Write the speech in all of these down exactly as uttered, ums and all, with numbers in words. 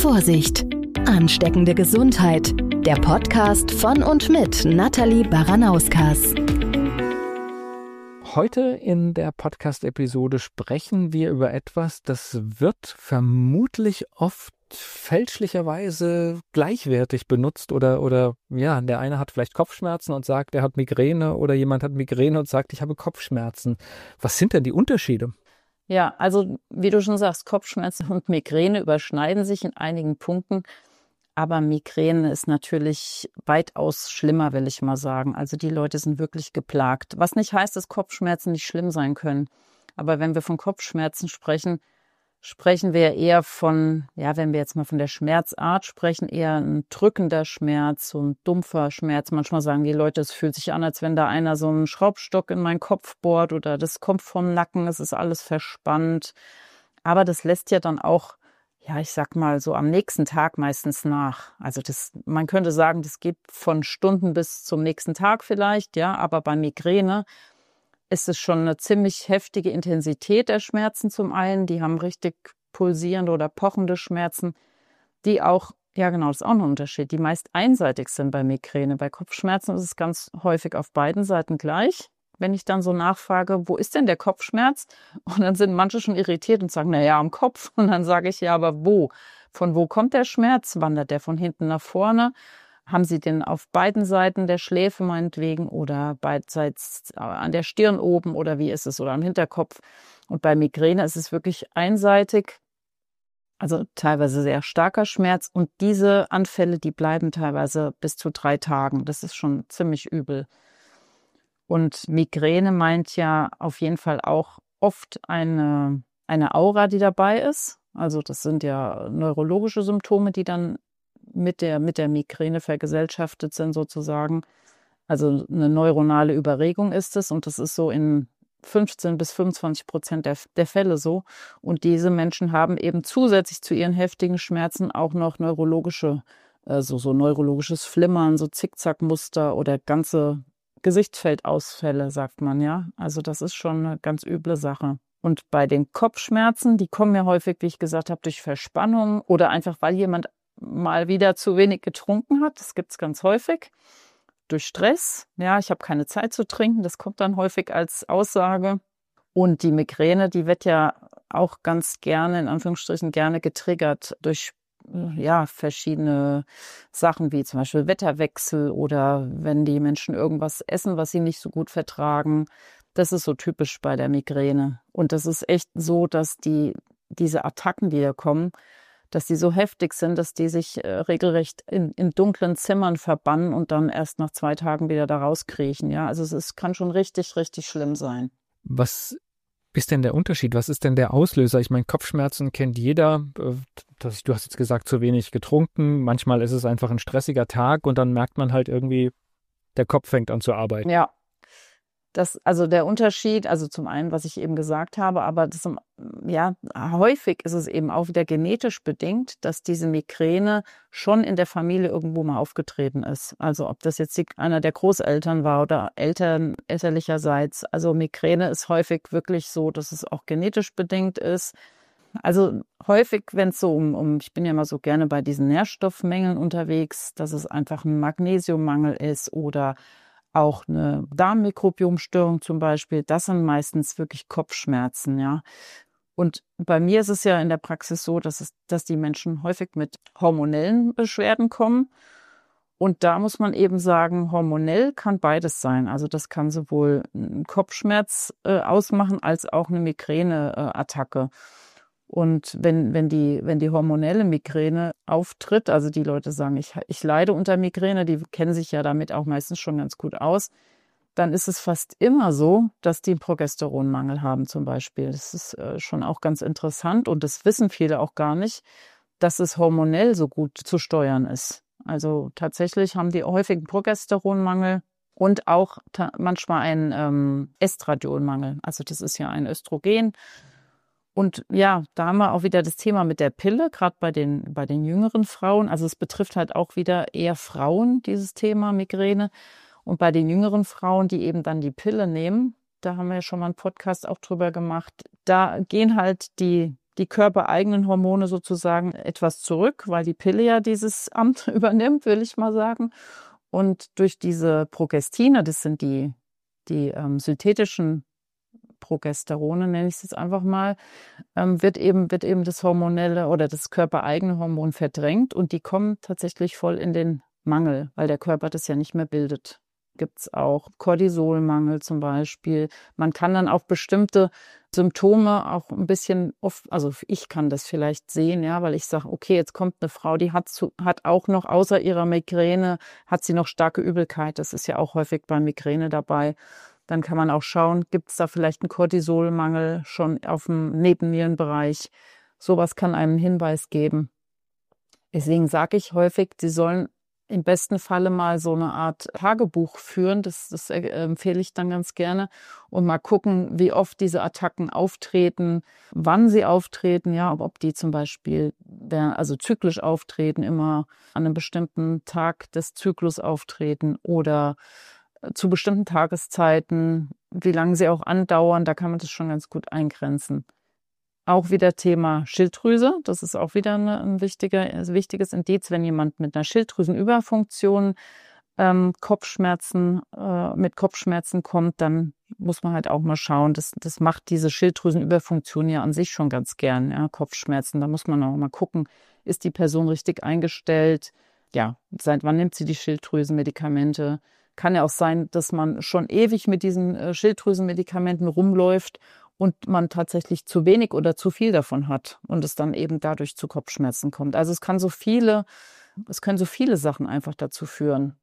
Vorsicht! Ansteckende Gesundheit. Der Podcast von und mit Nathalie Baranauskas. Heute in der Podcast-Episode sprechen wir über etwas, das wird vermutlich oft fälschlicherweise gleichwertig benutzt oder, oder ja, der eine hat vielleicht Kopfschmerzen und sagt, er hat Migräne, oder jemand hat Migräne und sagt, ich habe Kopfschmerzen. Was sind denn die Unterschiede? Ja, also wie du schon sagst, Kopfschmerzen und Migräne überschneiden sich in einigen Punkten, aber Migräne ist natürlich weitaus schlimmer, will ich mal sagen. Also die Leute sind wirklich geplagt, was nicht heißt, dass Kopfschmerzen nicht schlimm sein können. Aber wenn wir von Kopfschmerzen sprechen, sprechen wir eher von, ja, wenn wir jetzt mal von der Schmerzart sprechen, eher ein drückender Schmerz, so ein dumpfer Schmerz. Manchmal sagen die Leute, es fühlt sich an, als wenn da einer so einen Schraubstock in meinen Kopf bohrt oder das kommt vom Nacken, es ist alles verspannt. Aber das lässt ja dann auch, ja, ich sag mal, so am nächsten Tag meistens nach. Also das, man könnte sagen, das geht von Stunden bis zum nächsten Tag vielleicht, ja, aber bei Migräne ist es schon eine ziemlich heftige Intensität der Schmerzen zum einen. Die haben richtig pulsierende oder pochende Schmerzen, die auch, ja genau, das ist auch noch ein Unterschied, die meist einseitig sind bei Migräne. Bei Kopfschmerzen ist es ganz häufig auf beiden Seiten gleich. Wenn ich dann so nachfrage, wo ist denn der Kopfschmerz? Und dann sind manche schon irritiert und sagen, na ja, am Kopf. Und dann sage ich, ja, aber wo? Von wo kommt der Schmerz? Wandert der von hinten nach vorne? Haben Sie den auf beiden Seiten der Schläfe meinetwegen oder beidseits an der Stirn oben oder wie ist es, oder am Hinterkopf? Und bei Migräne ist es wirklich einseitig, also teilweise sehr starker Schmerz. Und diese Anfälle, die bleiben teilweise bis zu drei Tagen. Das ist schon ziemlich übel. Und Migräne meint ja auf jeden Fall auch oft eine, eine Aura, die dabei ist. Also das sind ja neurologische Symptome, die dann mit der, mit der Migräne vergesellschaftet sind sozusagen. Also eine neuronale Überregung ist es, und das ist so in fünfzehn bis fünfundzwanzig Prozent der, der Fälle so. Und diese Menschen haben eben zusätzlich zu ihren heftigen Schmerzen auch noch neurologische, also so neurologisches Flimmern, so Zickzackmuster oder ganze Gesichtsfeldausfälle, sagt man, ja. Also das ist schon eine ganz üble Sache. Und bei den Kopfschmerzen, die kommen ja häufig, wie ich gesagt habe, durch Verspannung oder einfach, weil jemand mal wieder zu wenig getrunken hat. Das gibt es ganz häufig. Durch Stress. Ja, ich habe keine Zeit zu trinken. Das kommt dann häufig als Aussage. Und die Migräne, die wird ja auch ganz gerne, in Anführungsstrichen gerne getriggert durch ja, verschiedene Sachen, wie zum Beispiel Wetterwechsel oder wenn die Menschen irgendwas essen, was sie nicht so gut vertragen. Das ist so typisch bei der Migräne. Und das ist echt so, dass die diese Attacken, die da kommen, dass die so heftig sind, dass die sich äh, regelrecht in, in dunklen Zimmern verbannen und dann erst nach zwei Tagen wieder da rauskriechen. Ja, also es ist, kann schon richtig, richtig schlimm sein. Was ist denn der Unterschied? Was ist denn der Auslöser? Ich meine, Kopfschmerzen kennt jeder. Das, du hast jetzt gesagt, zu wenig getrunken. Manchmal ist es einfach ein stressiger Tag und dann merkt man halt irgendwie, der Kopf fängt an zu arbeiten. Ja. Das, also der Unterschied, also zum einen, was ich eben gesagt habe, aber das, ja, häufig ist es eben auch wieder genetisch bedingt, dass diese Migräne schon in der Familie irgendwo mal aufgetreten ist. Also ob das jetzt die, einer der Großeltern war oder Eltern elterlicherseits. Also Migräne ist häufig wirklich so, dass es auch genetisch bedingt ist. Also häufig, wenn es so um, um, ich bin ja immer so gerne bei diesen Nährstoffmängeln unterwegs, dass es einfach ein Magnesiummangel ist oder auch eine Darmmikrobiomstörung zum Beispiel, das sind meistens wirklich Kopfschmerzen, ja. Und bei mir ist es ja in der Praxis so, dass es, dass die Menschen häufig mit hormonellen Beschwerden kommen. Und da muss man eben sagen, hormonell kann beides sein. Also das kann sowohl einen Kopfschmerz äh, ausmachen, als auch eine Migräneattacke. Und wenn, wenn die, wenn die hormonelle Migräne auftritt, also die Leute sagen, ich, ich leide unter Migräne, die kennen sich ja damit auch meistens schon ganz gut aus, dann ist es fast immer so, dass die einen Progesteronmangel haben zum Beispiel. Das ist äh, schon auch ganz interessant und das wissen viele auch gar nicht, dass es hormonell so gut zu steuern ist. Also tatsächlich haben die häufig einen Progesteronmangel und auch ta- manchmal einen ähm, Estradionmangel. Also das ist ja ein Östrogen. Und ja, da haben wir auch wieder das Thema mit der Pille, gerade bei den, bei den jüngeren Frauen. Also es betrifft halt auch wieder eher Frauen, dieses Thema Migräne. Und bei den jüngeren Frauen, die eben dann die Pille nehmen, da haben wir ja schon mal einen Podcast auch drüber gemacht, da gehen halt die, die körpereigenen Hormone sozusagen etwas zurück, weil die Pille ja dieses Amt übernimmt, will ich mal sagen. Und durch diese Progestine, das sind die, die ähm, synthetischen Progesterone, nenne ich es jetzt einfach mal, ähm, wird eben, wird eben das hormonelle oder das körpereigene Hormon verdrängt und die kommen tatsächlich voll in den Mangel, weil der Körper das ja nicht mehr bildet. Gibt es auch Cortisolmangel zum Beispiel. Man kann dann auf bestimmte Symptome auch ein bisschen oft, also ich kann das vielleicht sehen, ja, weil ich sage, okay, jetzt kommt eine Frau, die hat, zu, hat auch noch außer ihrer Migräne, hat sie noch starke Übelkeit. Das ist ja auch häufig bei Migräne dabei. Dann kann man auch schauen, gibt es da vielleicht einen Cortisolmangel schon auf dem Nebennierenbereich. Sowas kann einem einen Hinweis geben. Deswegen sage ich häufig, Sie sollen im besten Falle mal so eine Art Tagebuch führen. Das, das empfehle ich dann ganz gerne. Und mal gucken, wie oft diese Attacken auftreten, wann sie auftreten, ja, ob die zum Beispiel, also zyklisch auftreten, immer an einem bestimmten Tag des Zyklus auftreten oder zu bestimmten Tageszeiten, wie lange sie auch andauern, da kann man das schon ganz gut eingrenzen. Auch wieder Thema Schilddrüse, das ist auch wieder eine, ein wichtiger, ein wichtiges Indiz, wenn jemand mit einer Schilddrüsenüberfunktion ähm, Kopfschmerzen, äh, mit Kopfschmerzen kommt, dann muss man halt auch mal schauen, das, das macht diese Schilddrüsenüberfunktion ja an sich schon ganz gern, ja, Kopfschmerzen, da muss man auch mal gucken, ist die Person richtig eingestellt, ja, seit wann nimmt sie die Schilddrüsenmedikamente? Kann ja auch sein, dass man schon ewig mit diesen äh, Schilddrüsenmedikamenten rumläuft und man tatsächlich zu wenig oder zu viel davon hat und es dann eben dadurch zu Kopfschmerzen kommt. Also es kann so viele, es können so viele Sachen einfach dazu führen.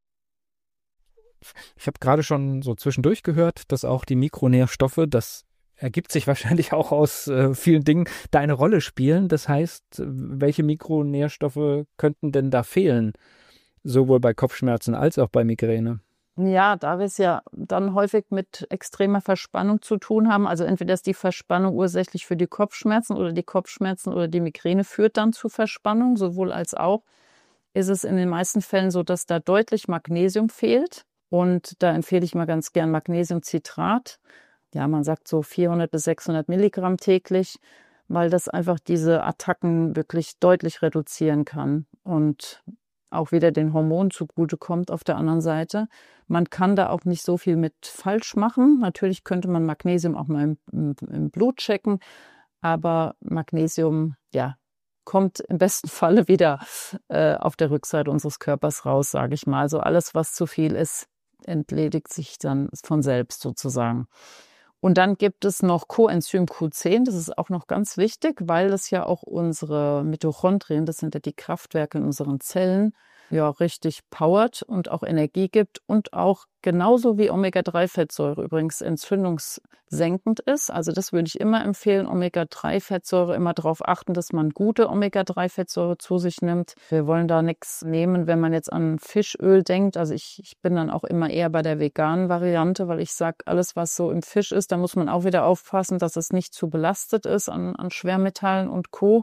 Ich habe gerade schon so zwischendurch gehört, dass auch die Mikronährstoffe, das ergibt sich wahrscheinlich auch aus äh, vielen Dingen, da eine Rolle spielen. Das heißt, welche Mikronährstoffe könnten denn da fehlen? Sowohl bei Kopfschmerzen als auch bei Migräne. Ja, da wir es ja dann häufig mit extremer Verspannung zu tun haben, also entweder ist die Verspannung ursächlich für die Kopfschmerzen oder die Kopfschmerzen oder die Migräne führt dann zu Verspannung, sowohl als auch, ist es in den meisten Fällen so, dass da deutlich Magnesium fehlt. Und da empfehle ich mal ganz gern Magnesiumcitrat. Ja, man sagt so vierhundert bis sechshundert Milligramm täglich, weil das einfach diese Attacken wirklich deutlich reduzieren kann und auch wieder den Hormonen zugutekommt auf der anderen Seite. Man kann da auch nicht so viel mit falsch machen. Natürlich könnte man Magnesium auch mal im, im, im Blut checken, aber Magnesium, ja, kommt im besten Falle wieder äh, auf der Rückseite unseres Körpers raus, sage ich mal. Also alles, was zu viel ist, entledigt sich dann von selbst sozusagen. Und dann gibt es noch Coenzym Q zehn, das ist auch noch ganz wichtig, weil das ja auch unsere Mitochondrien, das sind ja die Kraftwerke in unseren Zellen, ja richtig powert und auch Energie gibt und auch genauso wie Omega drei Fettsäure übrigens entzündungssenkend ist. Also das würde ich immer empfehlen, Omega drei Fettsäure, immer darauf achten, dass man gute Omega drei Fettsäure zu sich nimmt. Wir wollen da nichts nehmen, wenn man jetzt an Fischöl denkt. Also ich, ich bin dann auch immer eher bei der veganen Variante, weil ich sage, alles was so im Fisch ist, da muss man auch wieder aufpassen, dass es nicht zu belastet ist an, an Schwermetallen und Co.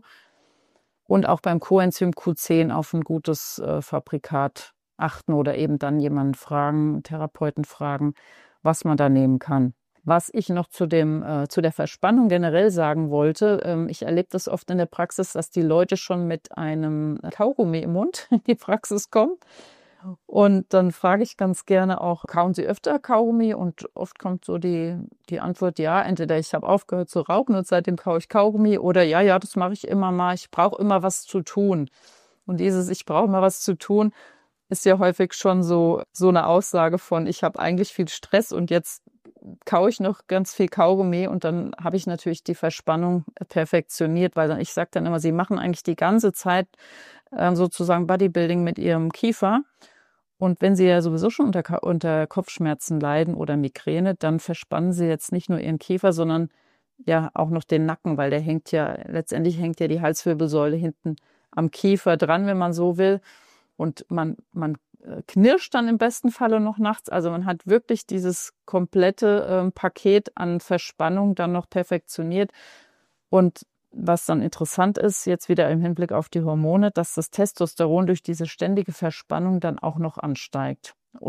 Und auch beim Coenzym Q zehn auf ein gutes äh, Fabrikat achten oder eben dann jemanden fragen, Therapeuten fragen, was man da nehmen kann. Was ich noch zu dem äh, zu der Verspannung generell sagen wollte, ähm, ich erlebe das oft in der Praxis, dass die Leute schon mit einem Kaugummi im Mund in die Praxis kommen. Und dann frage ich ganz gerne auch, kauen Sie öfter Kaugummi? Und oft kommt so die, die Antwort, ja, entweder ich habe aufgehört zu rauchen und seitdem kaue ich Kaugummi oder ja, ja, das mache ich immer mal, ich brauche immer was zu tun. Und dieses ich brauche immer was zu tun ist ja häufig schon so, so eine Aussage von, ich habe eigentlich viel Stress und jetzt kaue ich noch ganz viel Kaugummi und dann habe ich natürlich die Verspannung perfektioniert, weil dann, ich sage dann immer, Sie machen eigentlich die ganze Zeit äh, sozusagen Bodybuilding mit Ihrem Kiefer. Und wenn Sie ja sowieso schon unter, unter Kopfschmerzen leiden oder Migräne, dann verspannen Sie jetzt nicht nur Ihren Kiefer, sondern ja auch noch den Nacken, weil der hängt ja, letztendlich hängt ja die Halswirbelsäule hinten am Kiefer dran, wenn man so will. Und man, man knirscht dann im besten Falle noch nachts. Also man hat wirklich dieses komplette äh, Paket an Verspannung dann noch perfektioniert. Und was dann interessant ist, jetzt wieder im Hinblick auf die Hormone, dass das Testosteron durch diese ständige Verspannung dann auch noch ansteigt. Und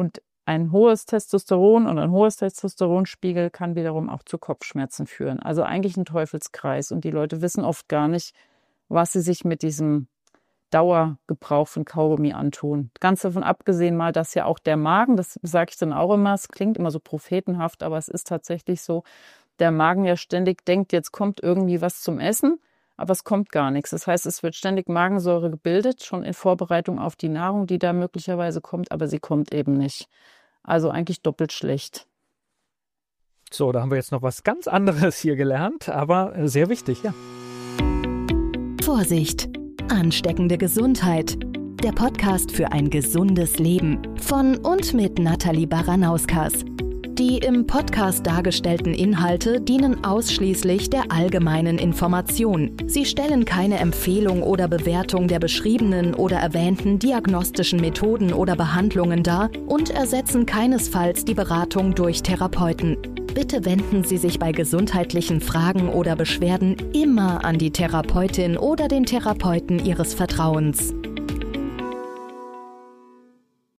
ein hohes Testosteron und ein hohes Testosteronspiegel kann wiederum auch zu Kopfschmerzen führen. Also eigentlich ein Teufelskreis. Und die Leute wissen oft gar nicht, was sie sich mit diesem Dauergebrauch von Kaugummi antun. Ganz davon abgesehen mal, dass ja auch der Magen, das sage ich dann auch immer, es klingt immer so prophetenhaft, aber es ist tatsächlich so, der Magen ja ständig denkt, jetzt kommt irgendwie was zum Essen, aber es kommt gar nichts. Das heißt, es wird ständig Magensäure gebildet, schon in Vorbereitung auf die Nahrung, die da möglicherweise kommt, aber sie kommt eben nicht. Also eigentlich doppelt schlecht. So, da haben wir jetzt noch was ganz anderes hier gelernt, aber sehr wichtig, ja. Vorsicht! Ansteckende Gesundheit. Der Podcast für ein gesundes Leben von und mit Nathalie Baranauskas. Die im Podcast dargestellten Inhalte dienen ausschließlich der allgemeinen Information. Sie stellen keine Empfehlung oder Bewertung der beschriebenen oder erwähnten diagnostischen Methoden oder Behandlungen dar und ersetzen keinesfalls die Beratung durch Therapeuten. Bitte wenden Sie sich bei gesundheitlichen Fragen oder Beschwerden immer an die Therapeutin oder den Therapeuten Ihres Vertrauens.